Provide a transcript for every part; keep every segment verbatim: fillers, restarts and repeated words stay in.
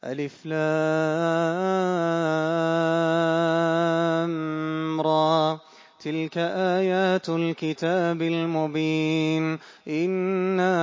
ألف لام را. تلك آيات الكتاب المبين. إنا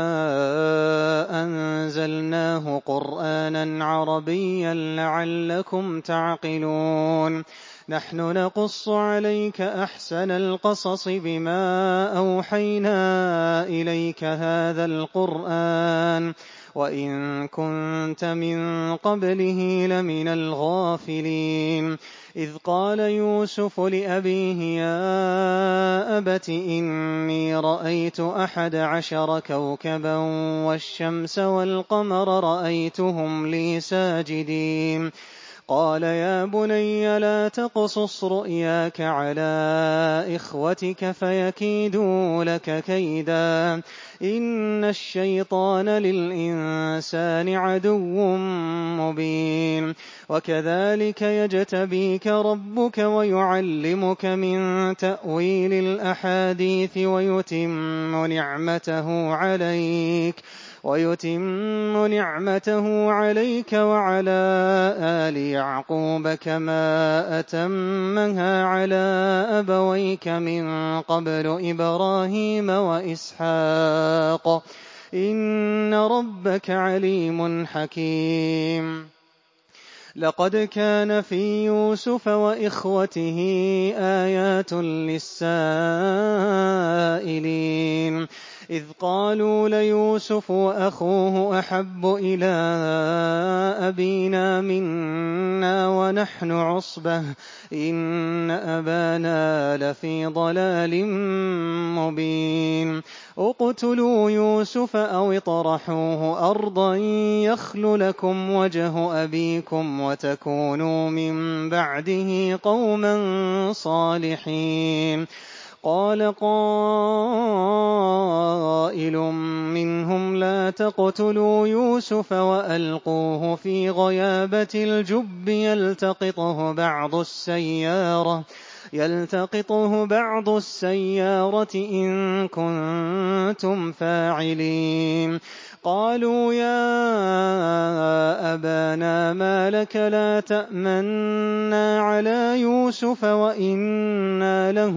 أنزلناه قرآنا عربيا لعلكم تعقلون. نحن نقص عليك أحسن القصص بما أوحينا إليك هذا القرآن وإن كنت من قبله لمن الغافلين. إذ قال يوسف لأبيه يا أبت إني رأيت أحد عشر كوكبا والشمس والقمر رأيتهم لي ساجدين. قال يا بني لا تقصص رؤياك على إخوتك فيكيدوا لك كيدا إن الشيطان للإنسان عدو مبين. وكذلك يجتبيك ربك ويعلمك من تأويل الأحاديث ويتم نعمته عليك ويتم نعمته عليك وعلى آل يعقوب كما أتمها على أبويك من قبل إبراهيم وإسحاق إن ربك عليم حكيم. لقد كان في يوسف وإخوته آيات للسائلين إذ قالوا ليوسف وأخوه أحب إلى أبينا منا ونحن عصبة إن أبانا لفي ضلال مبين. اقتلوا يوسف أو اطرحوه أرضا يخل لكم وجه أبيكم وتكونوا من بعده قوما صالحين. قال قائل منهم لا تقتلوا يوسف وألقوه في غيابة الجب يلتقطه بعض السيارة يلتقطه بعض السيارة إن كنتم فاعلين. قالوا يا أبانا ما لك لا تأمنا على يوسف وإنا له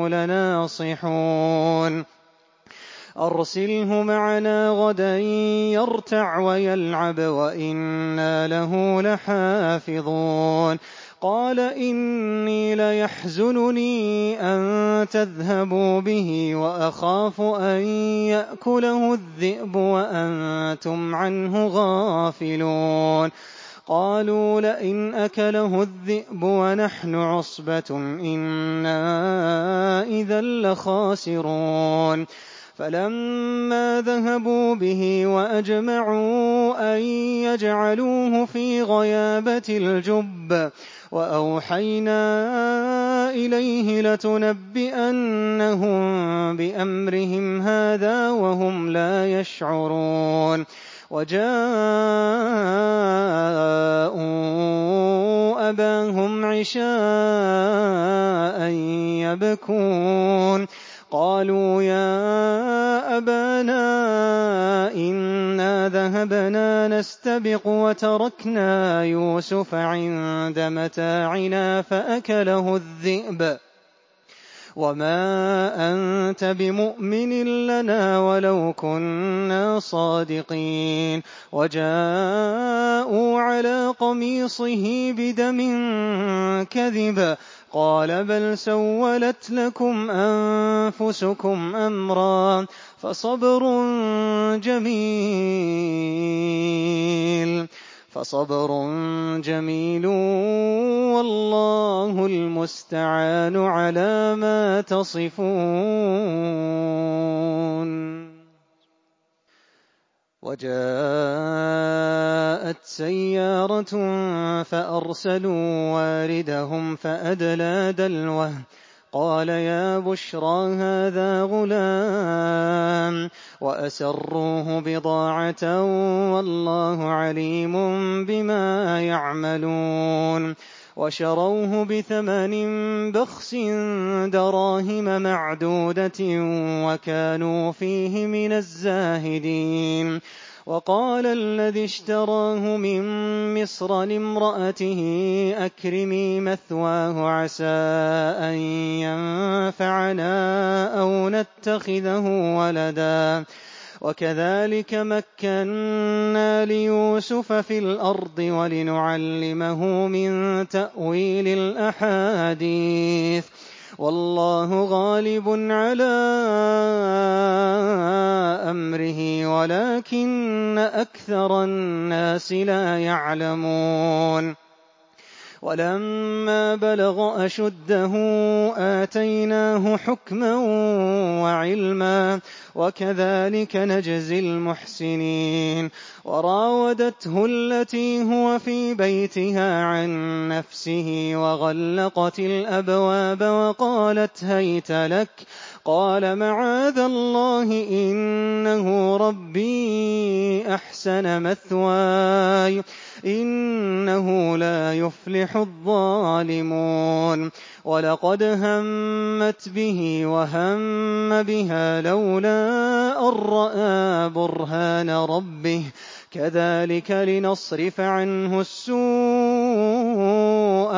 لناصحون أرسله معنا غدا يرتع ويلعب وإنا له لحافظون. قال إني ليحزنني أن تذهبوا به وأخاف أن يأكله الذئب وأنتم عنه غافلون. قالوا لئن أكله الذئب ونحن عصبة إنا إذا لخاسرون. فلما ذهبوا به وأجمعوا أن يجعلوه في غيابة الجب وأوحينا إليه لتنبئنهم بأمرهم هذا وهم لا يشعرون. وجاءوا أباهم عشاء يبكون. قالوا يا أبانا إنا ذهبنا نستبق وتركنا يوسف عند متاعنا فأكله الذئب وما أنت بمؤمن لنا ولو كنا صادقين. وجاءوا على قميصه بدم كذب قال بل سولت لكم أنفسكم أمرا فصبر جميل فصبر جميل والله المستعان على ما تصفون. وجاءت سيارة فأرسلوا واردهم فأدلى دلوه قال يا بشرى هذا غلام وأسروه بضاعة والله عليم بما يعملون. وشروه بثمن بخس دراهم معدودة وكانوا فيه من الزاهدين. وقال الذي اشتراه من مصر لامرأته أكرمي مثواه عسى أن ينفعنا أو نتخذه ولدا وكذلك مكنا ليوسف في الأرض ولنعلمه من تأويل الأحاديث والله غالب على أمره ولكن أكثر الناس لا يعلمون ولما بلغ أشده آتيناه حكما وعلما وكذلك نجزي المحسنين وراودته التي هو في بيتها عن نفسه وغلقت الأبواب وقالت هيت لك قال معاذ الله إنه ربي أحسن مثواي إنه لا يفلح الظالمون ولقد همت به وهم بها لولا أن رأى برهان ربه كذلك لنصرف عنه السوء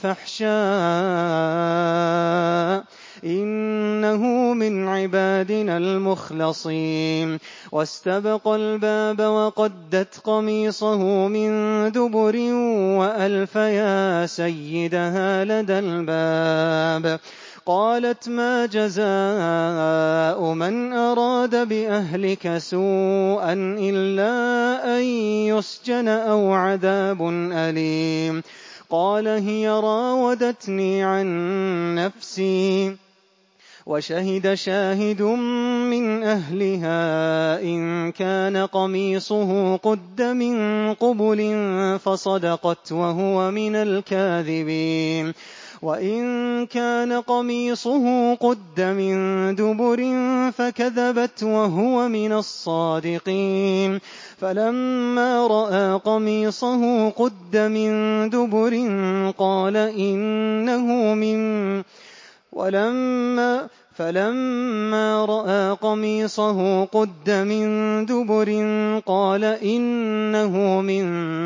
والفحشاء إنه من عبادنا المخلصين واستبق الباب وقدت قميصه من دبر وألف يا سيدها لدى الباب قالت ما جزاء من أراد بأهلك سوءا إلا أن يسجن أو عذاب أليم قال هي راودتني عن نفسي وشهد شاهد من أهلها إن كان قميصه قد من قبل فصدقت وهو من الكاذبين وإن كان قميصه قد من دبر فكذبت وهو من الصادقين فلما رأى قميصه قد من دبر قال إنه من ولما فلما رأى قميصه قد من دبر قال إنه من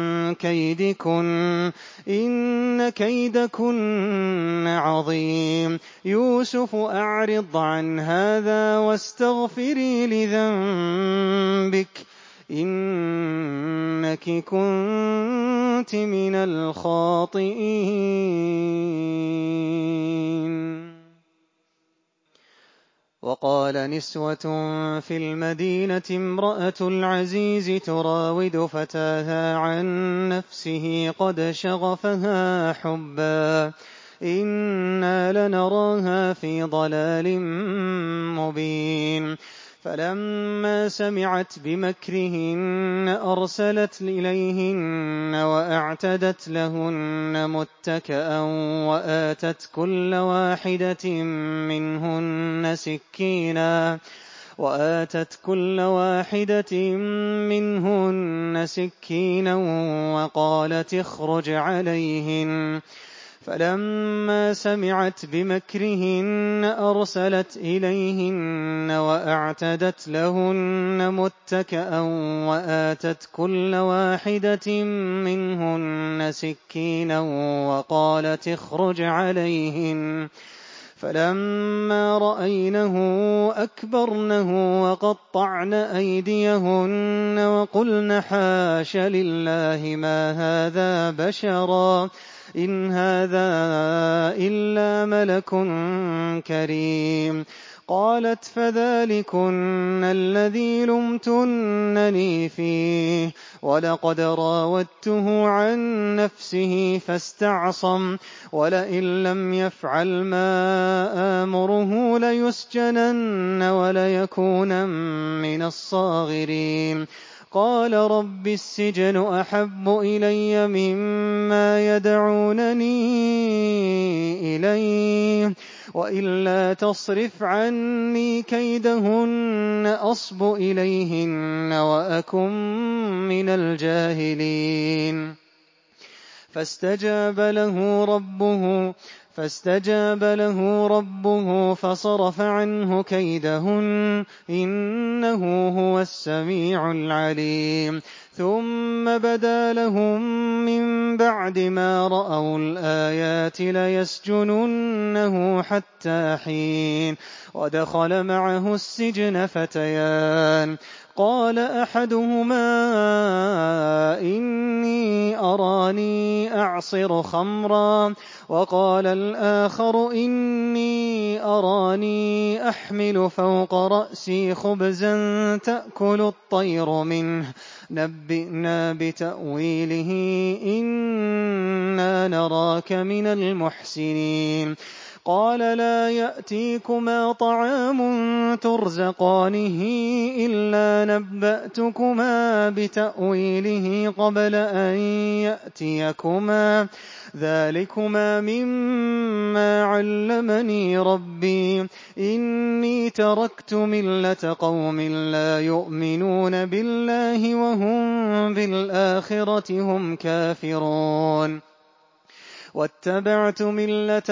كيدكن إن كيدكن عظيم يوسف أعرض عن هذا واستغفري لذنبك إنك كنت من الخاطئين وقال نسوة في المدينة امرأة العزيز تراود فتاها عن نفسه قد شغفها حبا إنا لنراها في ضلال مبين فلما سمعت بمكرهن أرسلت إليهن وأعتدت لهن متكئا وآتت كل واحدة منهن سكينا وآتت كل واحدة منهن سكينا وقالت اخرج عليهن فلما سمعت بمكرهن أرسلت إليهن وأعتدت لهن متكئا وآتت كل واحدة منهن سكينا وقالت اخرج عليهن فلما رأينه أكبرنه وقطعن أيديهن وقلن حاش لله ما هذا بشرا إن هذا إلا ملك كريم قالت فذلكن الذي لمتنني فيه ولقد راودته عن نفسه فاستعصم ولئن لم يفعل ما آمره ليسجنن وليكون من الصاغرين قال رب السجن أحب إلي مما يدعونني إليه وإلا تصرف عني كيدهن أصب إليهن وأكن من الجاهلين فاستجاب له ربه فاستجاب له ربه فصرف عنه كيدهن إنه هو السميع العليم ثم بدا لهم من بعد ما رأوا الآيات ليسجننه حتى حين ودخل معه السجن فتيان قال أحدهما إني أراني أعصر خمرا وقال الآخر إني أراني أحمل فوق رأسي خبزا تأكل الطير منه نبئنا بتأويله إنا نراك من المحسنين قال لا يأتيكما طعام ترزقانه إلا نبأتكما بتأويله قبل أن يأتيكما ذلكما مما علمني ربي إني تركت ملة قوم لا يؤمنون بالله وهم بالآخرة هم كافرون واتبعت ملة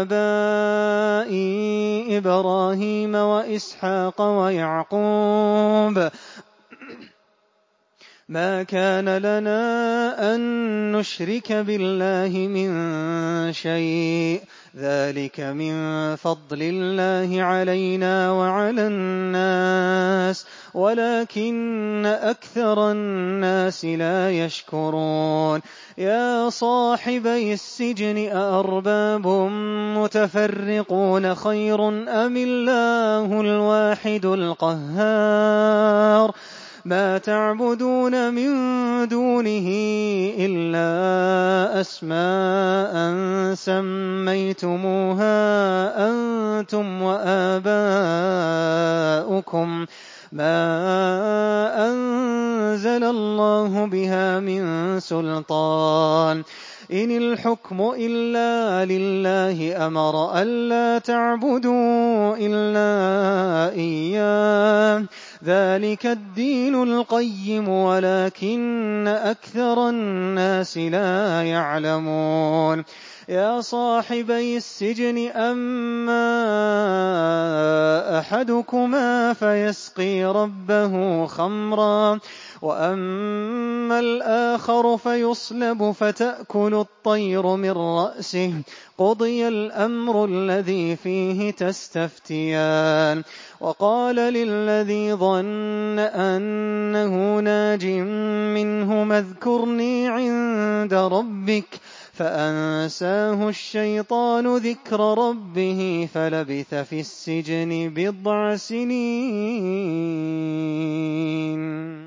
آبائي إبراهيم وإسحاق ويعقوب ما كان لنا أن نشرك بالله من شيء ذلك من فضل الله علينا وعلى الناس ولكن أكثر الناس لا يشكرون يا صاحبي السجن أأرباب متفرقون خير أم الله الواحد القهار ما تعبدون من دونه إلا أسماء سميتموها أنتم وآباؤكم ما أنزل الله بها من سلطان إن الحكم إلا لله أمر ألا تعبدوا إلا إياه ذلك الدين القيم ولكن أكثر الناس لا يعلمون يا صاحبي السجن أما أحدكما فيسقي ربه خمرا وأما الآخر فيصلب فتأكل الطير من رأسه قضي الأمر الذي فيه تستفتيان وقال للذي ظن أنه ناج منهما اذكرني عند ربك فأنساه الشيطان ذكر ربه فلبث في السجن بضع سنين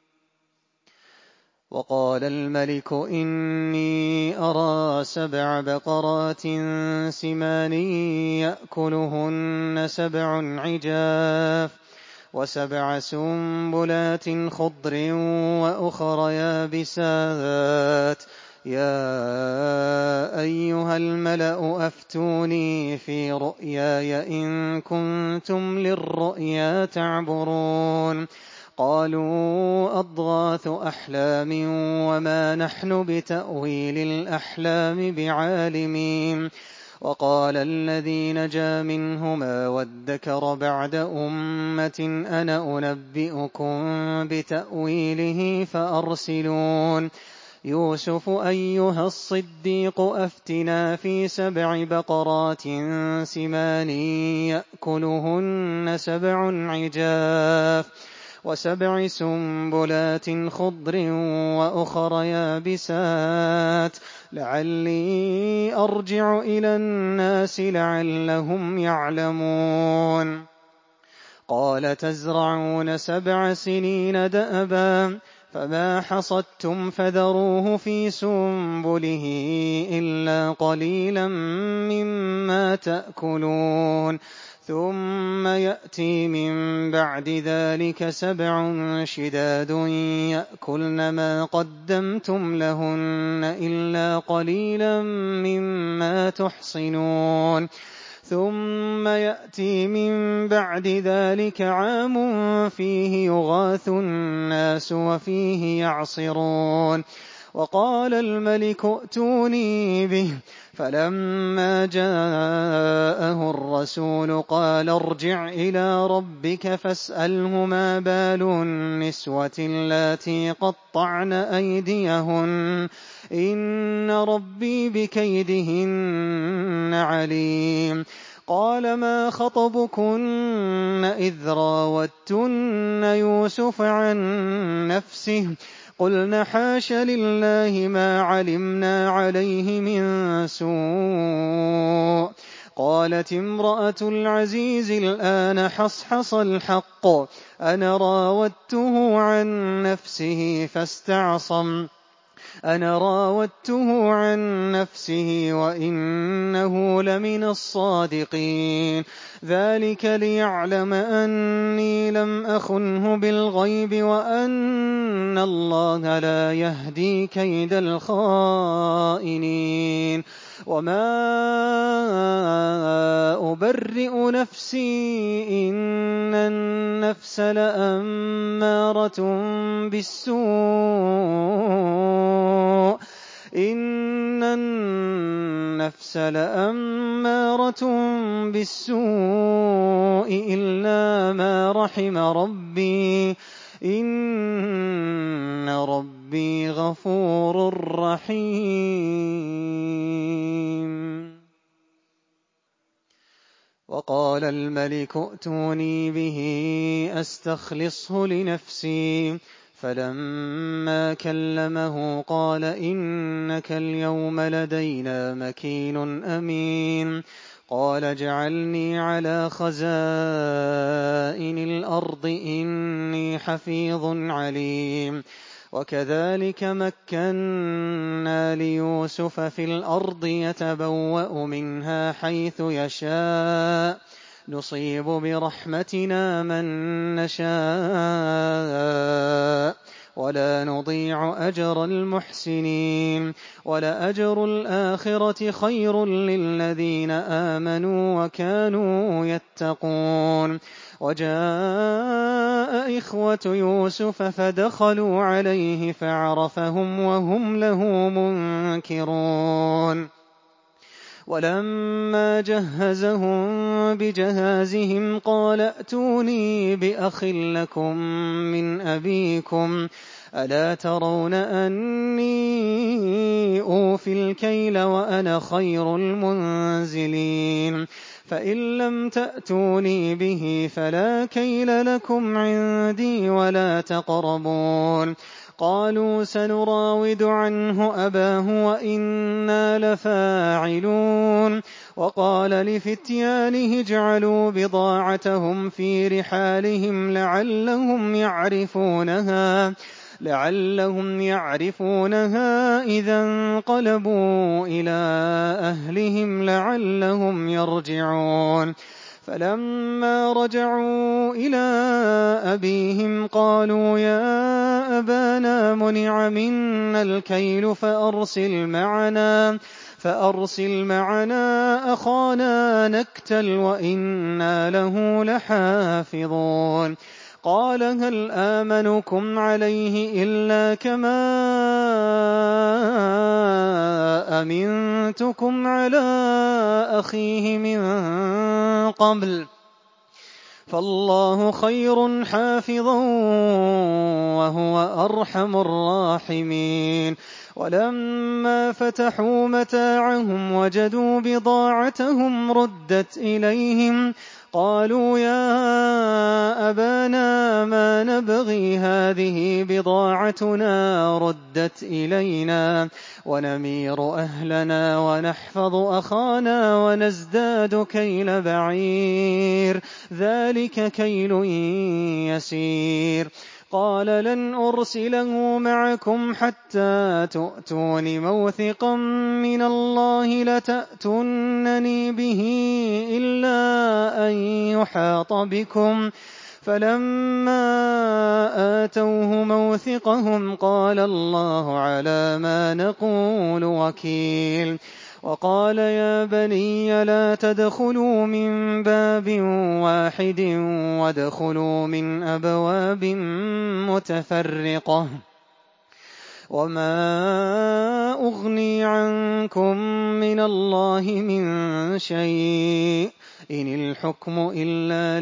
وقال الملك إني أرى سبع بقرات سمان يأكلهن سبع عجاف وسبع سنبلات خضر وأخر يابسات يا أيها الملأ أفتوني في رؤياي إن كنتم للرؤيا تعبرون قالوا أضغاث أحلام وما نحن بتأويل الأحلام بعالمين وقال الذي نجا منهما وادكر بعد أمة أنا أنبئكم بتأويله فأرسلون يوسف أيها الصديق أفتنا في سبع بقرات سمان يأكلهن سبع عجاف وسبع سنبلات خضر وأخر يابسات لعلي أرجع إلى الناس لعلهم يعلمون قال تزرعون سبع سنين دأبا فما حصدتم فذروه في سنبله إلا قليلا مما تأكلون ثم يأتي من بعد ذلك سبع شداد يأكلن ما قدمتم لهن إلا قليلا مما تحصنون ثم يأتي من بعد ذلك عام فيه يغاث الناس وفيه يعصرون وقال الملك ائتوني به. فلما جاءه الرسول قال ارجع إلى ربك فاسأله ما بال النسوة اللاتي قطعن أيديهن إن ربي بكيدهن عليم. قال ما خطبكن إذ راوتن يوسف عن نفسه قلن حاش لله ما علمنا عليه من سوء. قالت امرأة العزيز الآن حصحص الحق أنا راودته عن نفسه فاستعصم أنا راودته عن نفسه وإنه لمن الصادقين. ذلك ليعلم أني لم أخنه بالغيب وأن الله لا يهدي كيد الخائنين. وما أبرئ نفسي إن النفس لأمارة بالسوء إن النفس لأمارة بالسوء إلا ما رحم ربي إن ربي غفور رحيم. وقال الملك ائتوني به أستخلصه لنفسي. فلما كلمه قال إنك اليوم لدينا مكين أمين. قال اجعلني على خزائن الأرض إني حفيظ عليم. وكذلك مكنا ليوسف في الأرض يتبوأ منها حيث يشاء نصيب برحمتنا من نشاء ولا نضيع أجر المحسنين. ولأجر الآخرة خير للذين آمنوا وكانوا يتقون. وجاء إخوة يوسف فدخلوا عليه فعرفهم وهم له منكرون. ولما جهزهم بجهازهم قال ائتوني بأخ لكم من أبيكم ألا ترون أني أوفي الكيل وأنا خير المنزلين. فإن لم تأتوني به فلا كيل لكم عندي ولا تقربون. قالوا سنراود عنه أباه وإنا لفاعلون. وقال لفتيانه اجعلوا بضاعتهم في رحالهم لعلهم يعرفونها لعلهم يعرفونها إذا انقلبوا إلى أهلهم لعلهم يرجعون. فلما رجعوا إلى أبيهم قالوا يا أبانا منع منا الكيل فأرسل معنا فأرسل معنا أخانا نكتل وإنا له لحافظون. قال هل آمنكم عليه إلا كما أمنتكم على أخيه من قبل فالله خير حافظا وهو أرحم الراحمين. ولما فتحوا متاعهم وجدوا بضاعتهم ردت إليهم قالوا يا أبانا ما نبغي هذه بضاعتنا ردت إلينا ونمير أهلنا ونحفظ أخانا ونزداد كيل بعير ذلك كيل يسير. قال لن أرسله معكم حتى تؤتون موثقا من الله لتأتونني به إلا أن يحاط بكم. فلما آتوه موثقهم قال الله على ما نقول وكيل. وقال يا بني لا تدخلوا من باب واحد وادخلوا من أبواب متفرقة وما أغني عنكم من الله من شيء إن الحكم إلا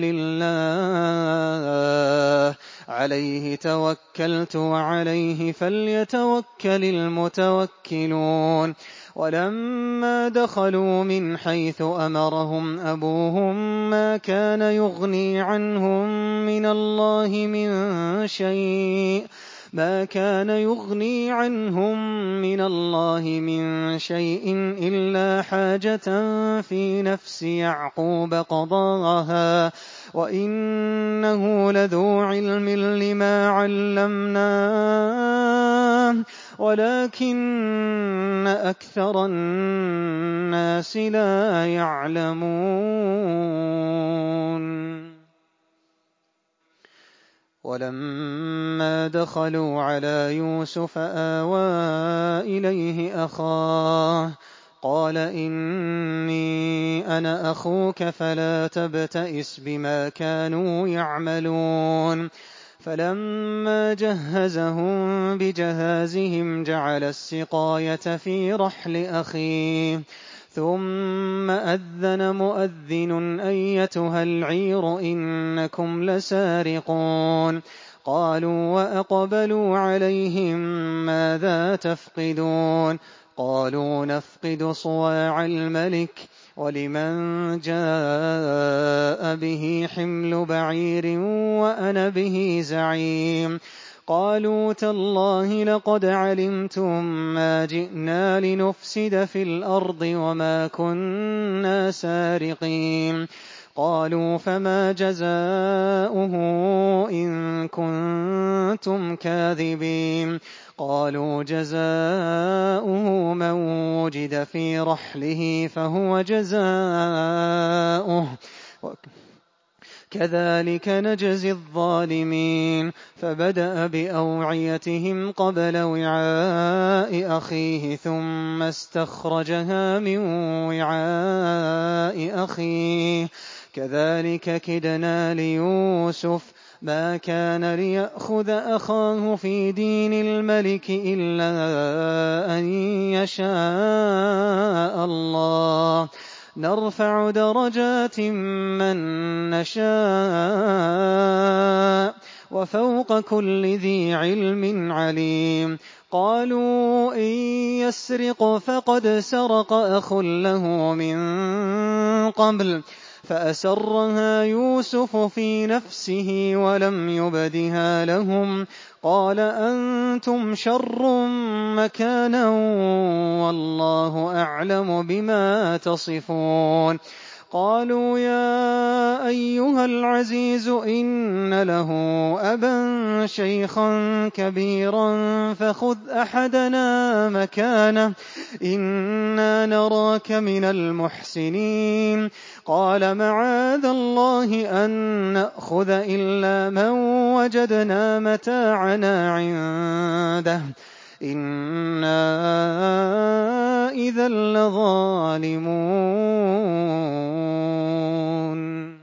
لله عليه توكلت وعليه فليتوكل المتوكلون ولما دخلوا من حيث أمرهم أبوهم ما كان يغني عنهم من الله من شيء ما كان يغني عنهم من الله من شيء إلا حاجة في نفس يعقوب قضاها وإنه لذو علم لما علمناه ولكن أكثر الناس لا يعلمون ولما دخلوا على يوسف آوى إليه أخاه قال إني أنا أخوك فلا تبتئس بما كانوا يعملون فلما جهزهم بجهازهم جعل السقاية في رحل أخيه ثم أذن مؤذن أيتها العير إنكم لسارقون قالوا وأقبلوا عليهم ماذا تفقدون قالوا نفقد صواع الملك ولمن جاء به حمل بعير وأنا به زعيم قالوا تالله لقد علمتم ما جئنا لنفسد في الأرض وما كنا سارقين قالوا فما جزاؤه إن كنتم كاذبين قالوا جزاؤه من وجد في رحله فهو جزاؤه كذلك نجزي الظالمين فبدأ بأوعيتهم قبل وعاء أخيه ثم استخرجها من وعاء أخيه كذلك كدنا ليوسف ما كان ليأخذ أخاه في دين الملك إلا أن يشاء الله نرفع درجات من نشاء وفوق كل ذي علم عليم قالوا إن يسرق فقد سرق أخ له من قبل فأسرها يوسف في نفسه ولم يبدها لهم قال أنتم شر مكانا والله أعلم بما تصفون قالوا يا أيها العزيز إن له أبا شيخا كبيرا فخذ أحدنا مكانه إنا نراك من المحسنين قال معاذ الله أن نأخذ إلا من وجدنا متاعنا عنده إنا إذا لظالمون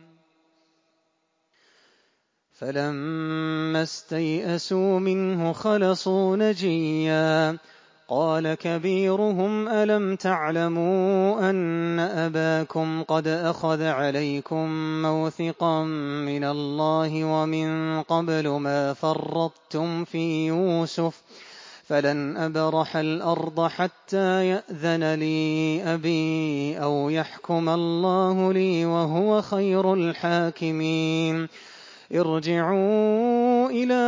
فلما استيئسوا منه خلصوا نجيا قال كبيرهم ألم تعلموا أن أباكم قد أخذ عليكم موثقا من الله ومن قبل ما فرطتم في يوسف فلن أبرح الأرض حتى يأذن لي أبي أو يحكم الله لي وهو خير الحاكمين ارجعوا إلى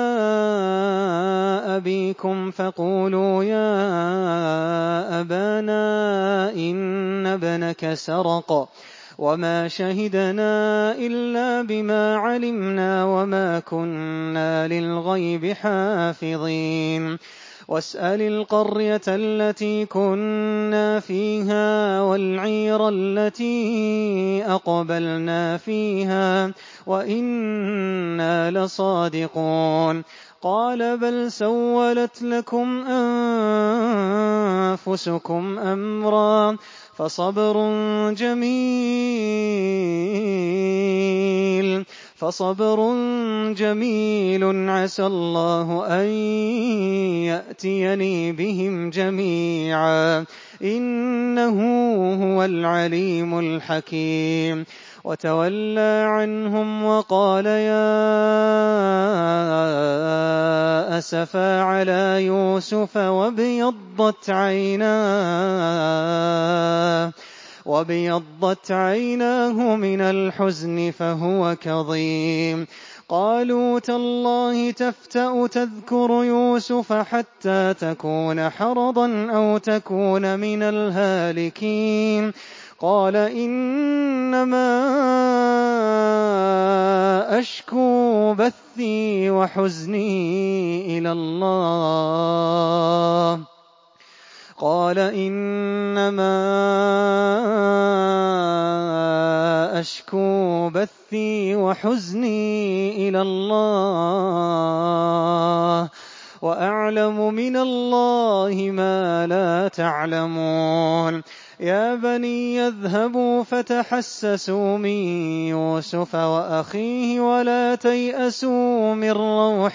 أبيكم فقولوا يا أبانا إن ابنك سرق وما شهدنا إلا بما علمنا وما كنا للغيب حافظين واسأل القرية التي كنا فيها والعير التي أقبلنا فيها وإنا لصادقون قال بل سولت لكم أنفسكم أمرا فصبر جميل فصبر جميل عسى الله أن يأتيني بهم جميعا إنه هو العليم الحكيم. وتولى عنهم وقال يا أسفا على يوسف وابيضت عيناه وابيضت عيناه من الحزن فهو كظيم. قالوا تالله تفتأ تذكر يوسف حتى تكون حرضا أو تكون من الهالكين. قال إنما أشكو بثي وحزني إلى الله قال إنما أشكو بثي وحزني إلى الله وأعلم من الله ما لا تعلمون. يا بني اذهبوا فتحسسوا من يوسف وأخيه ولا تيأسوا من روح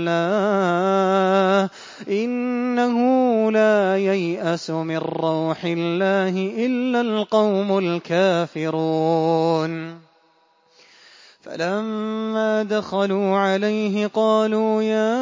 الله إنه لا ييأس من روح الله إلا القوم الكافرون. فلما دخلوا عليه قالوا يا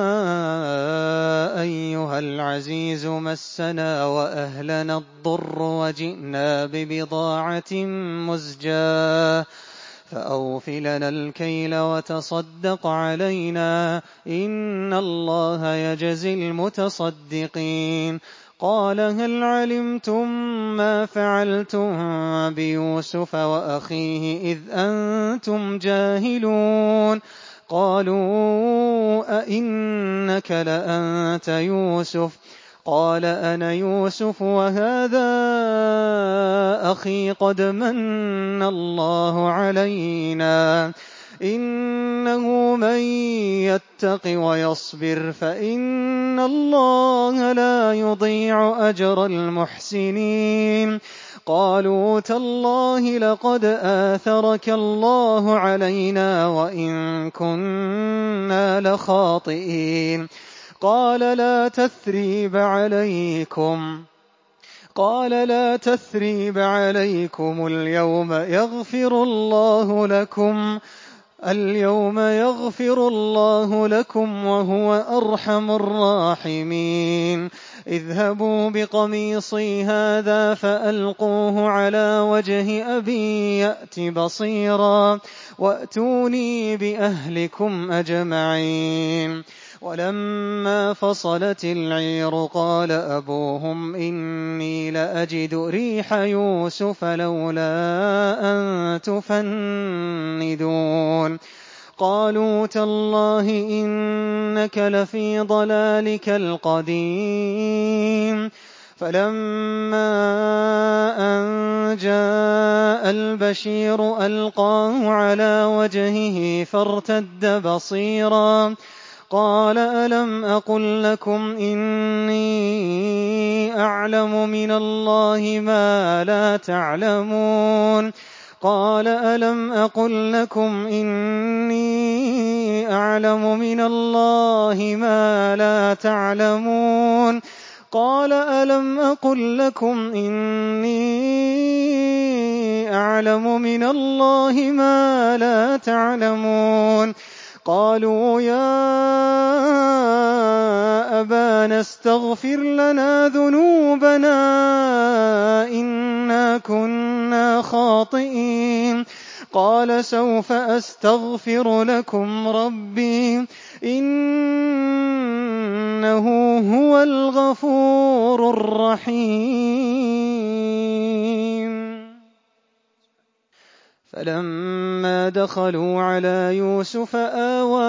أيها العزيز مسنا وأهلنا الضر وجئنا ببضاعة مزجاة فأوف لنا الكيل وتصدق علينا إن الله يجزي المتصدقين. قال هل علمتم ما فعلتم بيوسف وأخيه إذ أنتم جاهلون؟ قالوا أئنك لأنت يوسف؟ قال أنا يوسف وهذا أخي قد من الله علينا إنه من يتق ويصبر فإن الله لا يضيع أجر المحسنين. قالوا تالله لقد آثرك الله علينا وإن كنا لخاطئين. قال لا تثريب عليكم قال لا تثريب عليكم اليوم يغفر الله لكم اليوم يغفر الله لكم وهو أرحم الراحمين. اذهبوا بقميصي هذا فألقوه على وجه أبي يأت بصيرا وأتوني بأهلكم أجمعين. ولما فصلت العير قال أبوهم إني لأجد ريح يوسف لولا أن تفندون. قالوا تالله إنك لفي ضلالك القديم. فلما أن جاء البشير ألقاه على وجهه فارتد بصيرا قال ألم أقل لكم إني أعلم من الله ما لا تعلمون؟ قال ألم أقل لكم إني أعلم من الله ما لا تعلمون؟ قال ألم أقل لكم إني أعلم من الله ما لا تعلمون؟ قالوا يا أبانا استغفر لنا ذنوبنا إنا كنا خاطئين. قال سوف أستغفر لكم ربي إنه هو الغفور الرحيم. فلما دخلوا على يوسف آوى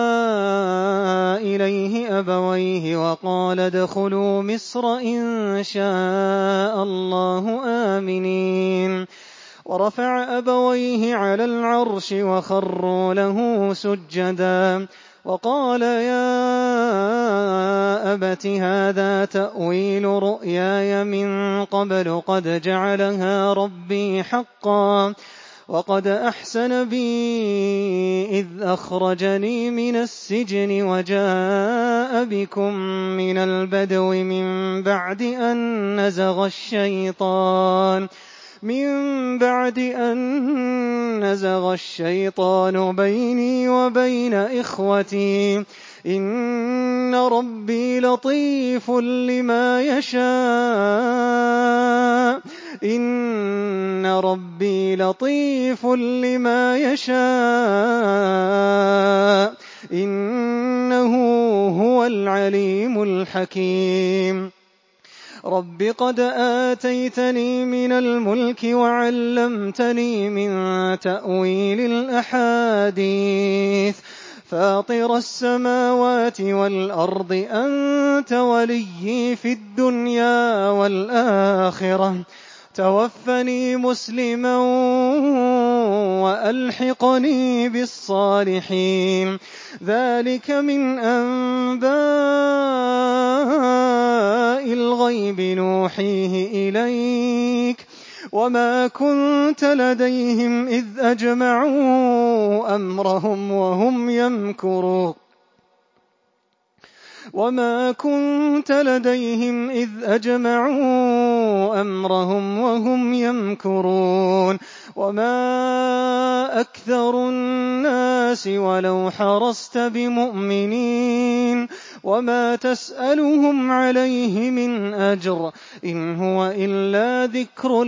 إليه أبويه وقال ادخلوا مصر إن شاء الله آمنين. ورفع أبويه على العرش وخروا له سجدا وقال يا أبت هذا تأويل رؤياي من قبل قد جعلها ربي حقا وقد أحسن بي إذ أخرجني من السجن وجاء بكم من البدو من بعد أن نزغ الشيطان من بعد أن نزغ الشيطان بيني وبين إخوتي إن ربي لطيف لما يشاء إن ربي لطيف لما يشاء إنه هو العليم الحكيم رب قد آتيتني من الملك وعلمتني من تأويل الأحاديث فاطر السماوات والأرض أنت وليي في الدنيا والآخرة توفني مسلما وألحقني بالصالحين ذلك من أنباء الغيب نوحيه إليك وما كنت لديهم إذ أجمعوا أمرهم وهم يمكرون وما كنت لديهم إذ أجمعوا أمرهم وهم يمكرون وما أكثر الناس ولو حرصت بمؤمنين وما تسألهم عليه من أجر إن هو إلا ذكر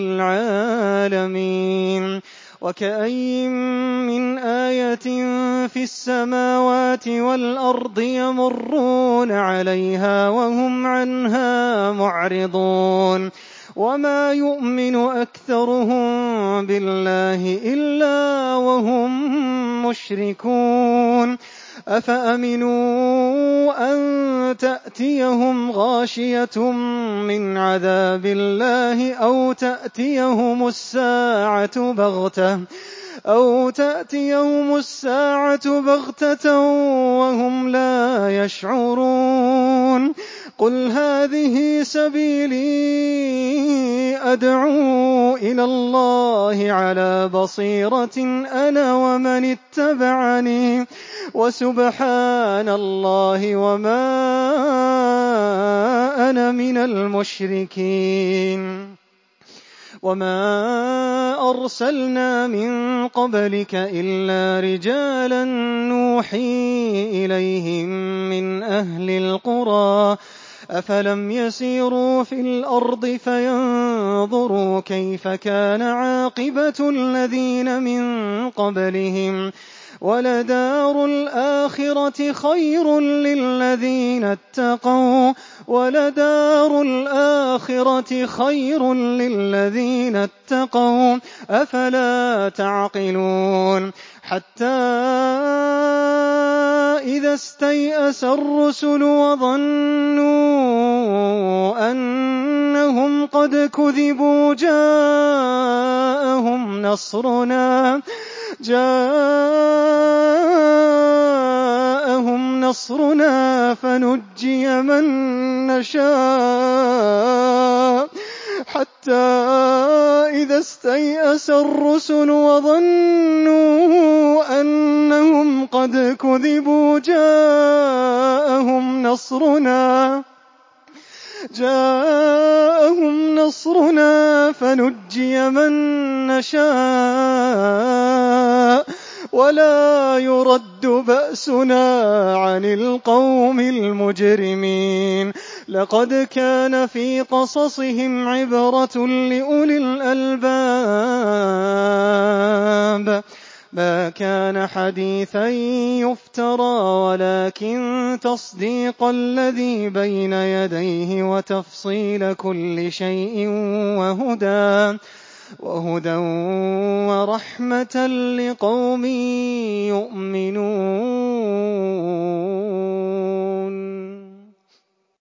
للعالمين وكأي من آية في السماوات والأرض يمرون عليها وهم عنها معرضون وما يؤمن أكثرهم بالله إلا وهم مشركون أفأمنوا أن تأتيهم غاشية من عذاب الله أو تأتيهم الساعة بغتة أو تأتيهم الساعة بغتة وهم لا يشعرون قل هذه سبيلي أدعو إلى الله على بصيرة أنا ومن اتبعني وسبحان الله وما أنا من المشركين وما أرسلنا من قبلك إلا رجالا نوحي إليهم من أهل القرى أفلم يسيروا في الأرض فينظروا كيف كان عاقبة الذين من قبلهم ولدار الآخرة خير للذين اتقوا ولدار الآخرة خير للذين اتقوا أفلا تعقلون حتى إذا استيأس الرسل وظنوا أنهم قد كذبوا جاءهم نصرنا جاءهم نصرنا فنجي من نشاء حتى إذا استيأس الرسل وظنوا أنهم قد كذبوا جاءهم نصرنا جاءهم نصرنا فنجي من نشاء ولا يرد بأسنا عن القوم المجرمين لقد كان في قصصهم عبرة لأولي الألباب ما كان حديثا يفترى ولكن تصديق الذي بين يديه وتفصيل كل شيء وهدى وهدى ورحمة لقوم يؤمنون.